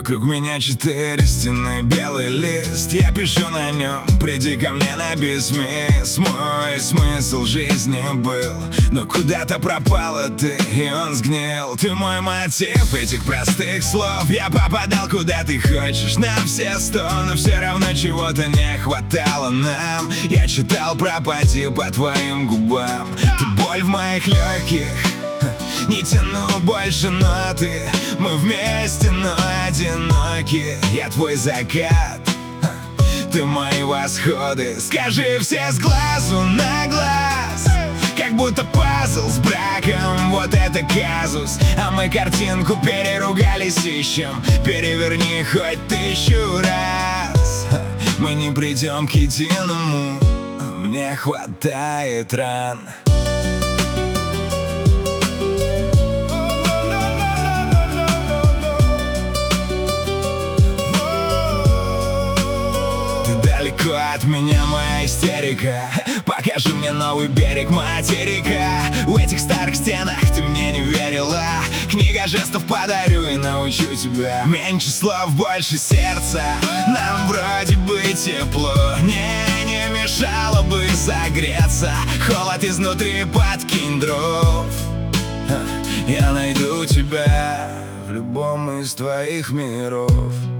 Вокруг меня 4 стены, белый лист. Я пишу на нем: приди ко мне на бисмис. Мой смысл жизни был, но куда-то пропала ты, и он сгнил. Ты мой мотив этих простых слов. Я попадал куда ты хочешь, на все 100, но все равно чего-то не хватало нам. Я читал: пропади по твоим губам. Ты боль в моих легких, не тяну больше ноты. Мы вместе, но одиноки. Я твой закат, ты мои восходы. Скажи все с глазу на глаз, как будто пазл с браком. Вот это казус, а мы картинку переругались, ищем. Переверни хоть 1000 раз, мы не придем к единому. Мне хватает ран. Далеко от меня моя истерика. Покажи мне новый берег материка. В этих старых стенах ты мне не верила. Книга жестов подарю и научу тебя. Меньше слов, больше сердца. Нам вроде бы тепло, не мешало бы согреться. Холод изнутри, подкинь дров. Я найду тебя в любом из твоих миров.